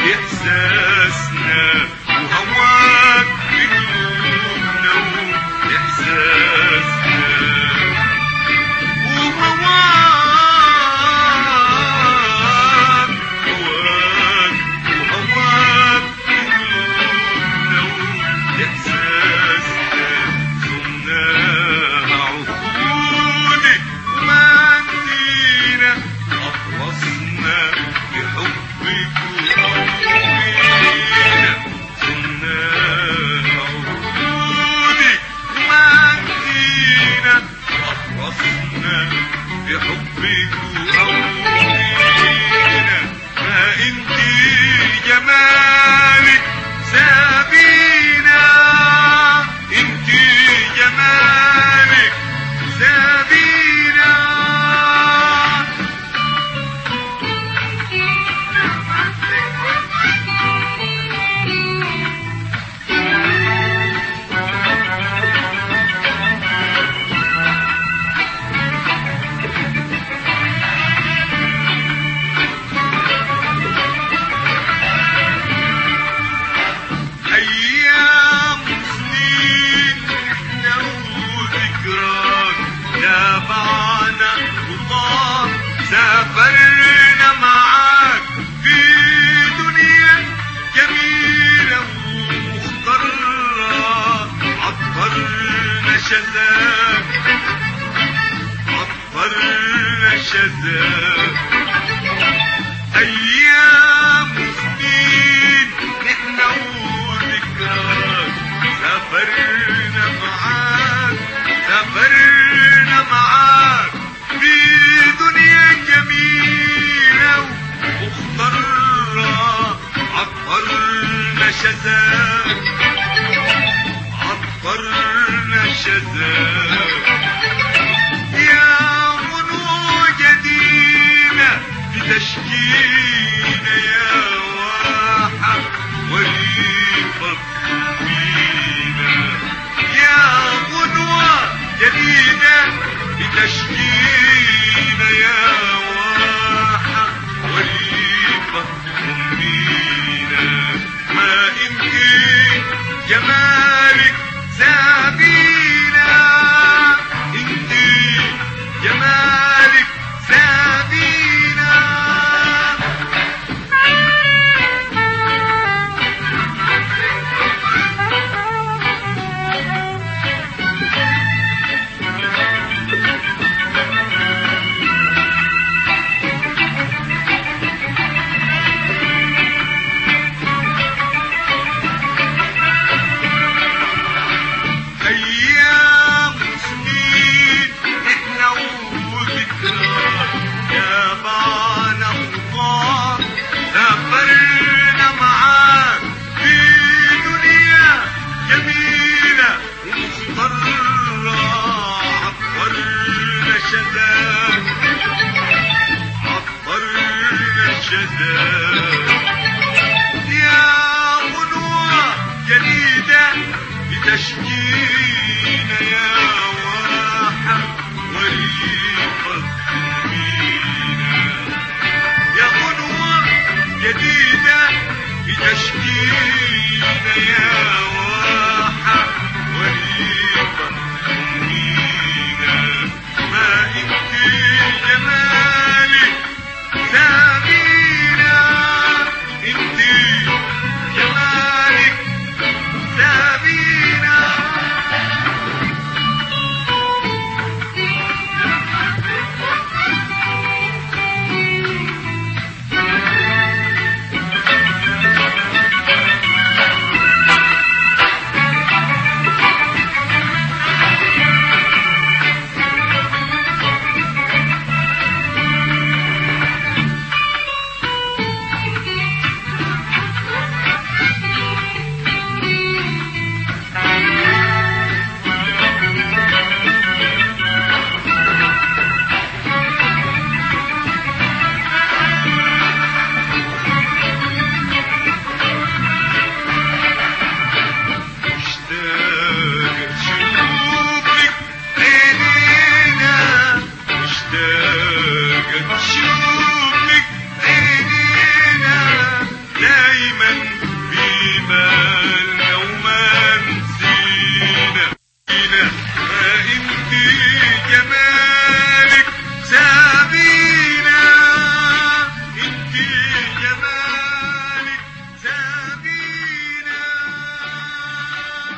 إحساسنا وهواك بقلوبنا وإحساسنا وهواك هواك وهواك بقلوبنا وإحساسنا صناها عقولي وما نسينا أخلصنا بحبك وقلبنا صناها عقولي وما نسينا أخلصنا بحبك وقلبنا ما انتي جمالك سابينا انتي جمالك سابينا أيام سنين إحنا وذكراك تابعنا وطار سافرنا معاك في دنيا جميلة ومختارة عطرنا شذاك عطرنا شذاك أيام سنين إحنا وذكراك سافرنا معاك سافرنا معاك في دنيا جميلة ومختارة عطرنا شذاك عطرنا شذاك يا غنوة جديدة بتشكينا يا واحد وريفك فينا يا غنوة جديدة بتشكينا يا واحد وريفك فينا ما انتي جمالك سابينا انتي جمالك سابينا أيام سنين إحنا وذكراك تابعنا وطار سافرنا معاك في دنيا جميلة ومختارة عطرنا شذاك عطرنا شذاك يا غنوة جديدة بتشكينا يا واحد وريفك فينا يا غنوة جديدة بتشكينا يا واحد